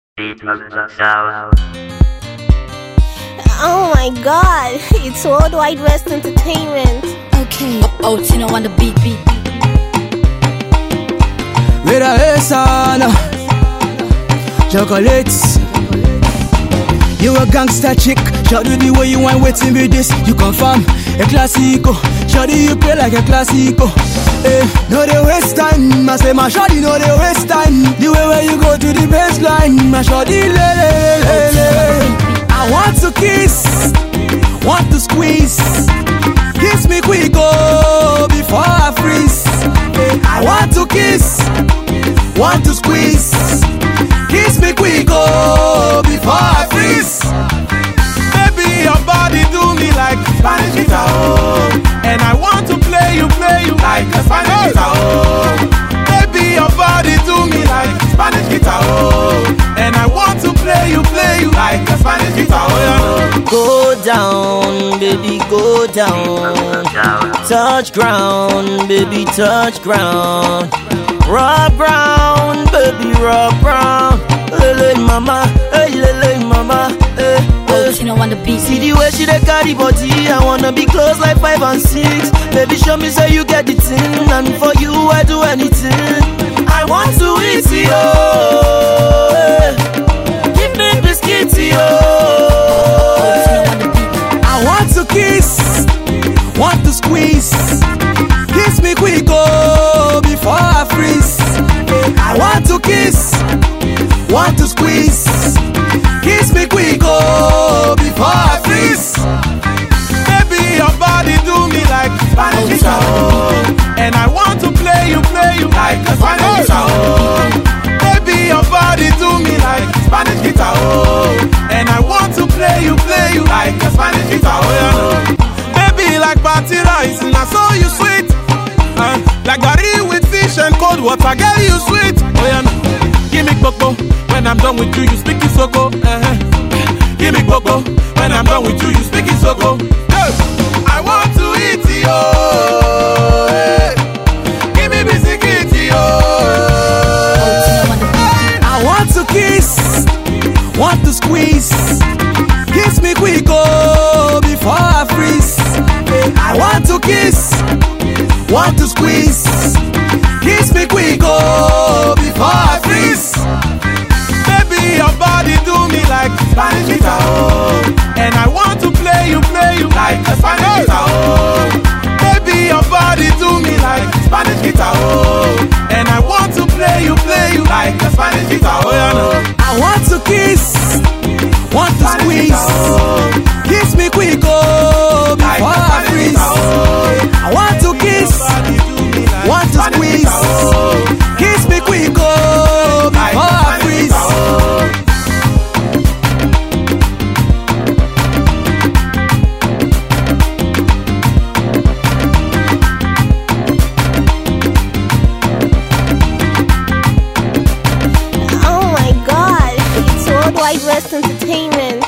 Oh my god, it's Worldwide West Entertainment. Okay. Oh, Tino on the beat. Vera Esana Chocolates. You a gangster chick. Shawty, the way you ain't waiting with this. You confirm a classico. Shawty, you play like a classico. No they waste time. I say my shawty, no they waste time. The way where you go to the baseline, my shawty, I want to kiss, want to squeeze. Kiss me quick, oh, before I freeze. I want to kiss, want to squeeze. Kiss me quick, oh, before I freeze. Baby, your body do me like Spanish guitar, oh. And I want to play you like a Spanish guitar, oh. Baby, your body do me like Spanish guitar, oh. And I want to play you like a Spanish guitar, oh. Go down, baby, go down. Touch ground, baby, touch ground. Rub ground, baby, rub ground. Lele mama, hey lele mama, hey. Oh, Tino on the beat. See the way she dey carry body, I wanna be close like 5 and 6. Baby, show me say you get the thing, and for you I do anything. I want to eat you, hey. Give me biscuit you. I want to kiss, want to squeeze. Kiss me quick, oh, before I freeze. I want to kiss, want to squeeze. Kiss me quick, oh, before I freeze. Baby, your body do me like Spanish guitar, oh. And I want to play you like a Spanish guitar, oh. Baby, your body do me like Spanish guitar, oh. And I want to play you like a Spanish guitar, oh. Baby, like party rice, and I saw you sweet. Like curry with fish and cold water, girl, you sweet. Oh yeah, no. Give me cocoa. When I'm done with you, you speak it so go. Give me cocoa. When I'm done with you, you speak it so go. Hey. I want to eat you. Hey. Give me biscuit you. I want to kiss, want to squeeze. Kiss me quick, oh, before I freeze. I want to kiss, want to squeeze. Kiss me quick, oh, before I freeze. Baby, your body do me like Spanish guitar, oh. And I want to play you like a Spanish guitar, oh. Baby, your body do me like Spanish guitar, oh. And I want to play you like a Spanish guitar, oh. I want to kiss, want to squeeze. Kiss me quick, oh, before I freeze. I want to kiss, want to squeeze. Kiss me quick, oh, before I freeze. Oh my god, it's Worldwide West Entertainment.